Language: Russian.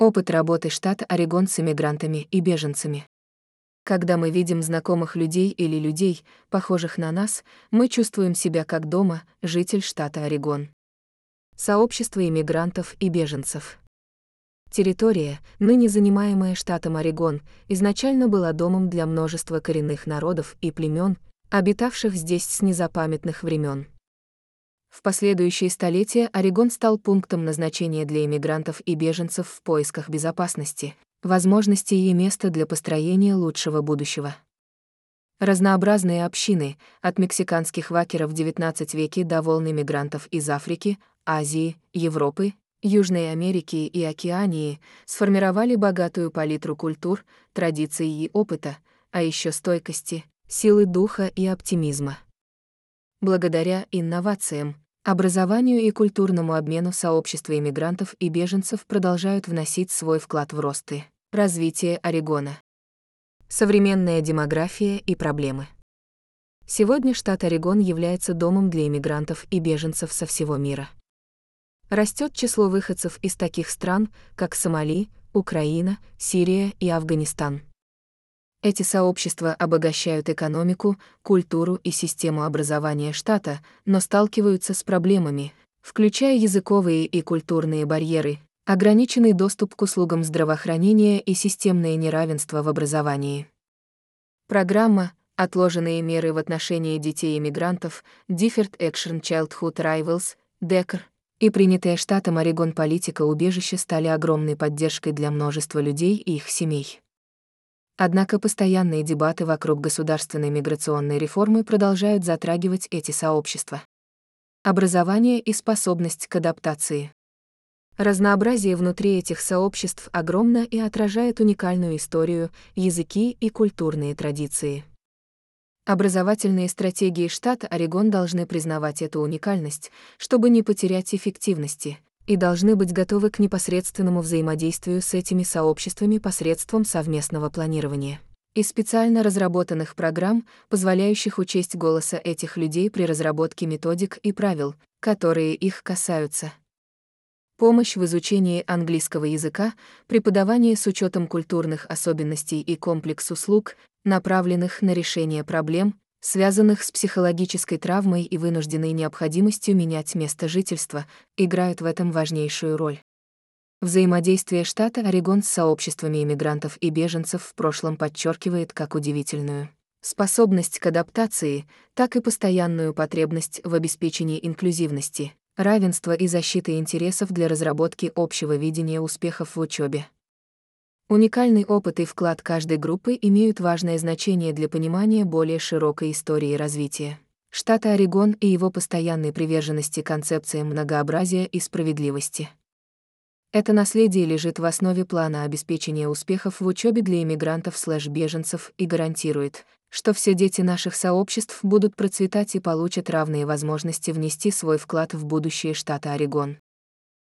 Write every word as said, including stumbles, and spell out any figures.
Опыт работы штата Орегон с иммигрантами и беженцами. Когда мы видим знакомых людей или людей, похожих на нас, мы чувствуем себя как дома, житель штата Орегон. Сообщество иммигрантов и беженцев. Территория, ныне занимаемая штатом Орегон, изначально была домом для множества коренных народов и племен, обитавших здесь с незапамятных времен. В последующие столетия Орегон стал пунктом назначения для иммигрантов и беженцев в поисках безопасности, возможностей и места для построения лучшего будущего. Разнообразные общины, от мексиканских вакеров в девятнадцатом веке до волн иммигрантов из Африки, Азии, Европы, Южной Америки и Океании, сформировали богатую палитру культур, традиций и опыта, а еще стойкости, силы духа и оптимизма. Благодаря инновациям, образованию и культурному обмену сообщества иммигрантов и беженцев продолжают вносить свой вклад в рост и развитие Орегона. Современная демография и проблемы. Сегодня штат Орегон является домом для иммигрантов и беженцев со всего мира. Растет число выходцев из таких стран, как Сомали, Украина, Сирия и Афганистан. Эти сообщества обогащают экономику, культуру и систему образования штата, но сталкиваются с проблемами, включая языковые и культурные барьеры, ограниченный доступ к услугам здравоохранения и системное неравенство в образовании. Программа «Отложенные меры в отношении детей-иммигрантов» Deferred Action Childhood Arrivals, декер, и принятая штатом Орегон политика убежища стали огромной поддержкой для множества людей и их семей. Однако постоянные дебаты вокруг государственной миграционной реформы продолжают затрагивать эти сообщества. Образование и способность к адаптации. Разнообразие внутри этих сообществ огромно и отражает уникальную историю, языки и культурные традиции. Образовательные стратегии штата Орегон должны признавать эту уникальность, чтобы не потерять эффективности, и должны быть готовы к непосредственному взаимодействию с этими сообществами посредством совместного планирования и специально разработанных программ, позволяющих учесть голоса этих людей при разработке методик и правил, которые их касаются. Помощь в изучении английского языка, преподавание с учетом культурных особенностей и комплекс услуг, направленных на решение проблем, связанных с психологической травмой и вынужденной необходимостью менять место жительства, играют в этом важнейшую роль. Взаимодействие штата Орегон с сообществами иммигрантов и беженцев в прошлом подчеркивает как удивительную способность к адаптации, так и постоянную потребность в обеспечении инклюзивности, равенства и защиты интересов для разработки общего видения успехов в учебе. Уникальный опыт и вклад каждой группы имеют важное значение для понимания более широкой истории развития штата Орегон и его постоянной приверженности концепциям многообразия и справедливости. Это наследие лежит в основе плана обеспечения успехов в учебе для иммигрантов/беженцев и гарантирует, что все дети наших сообществ будут процветать и получат равные возможности внести свой вклад в будущее штата Орегон.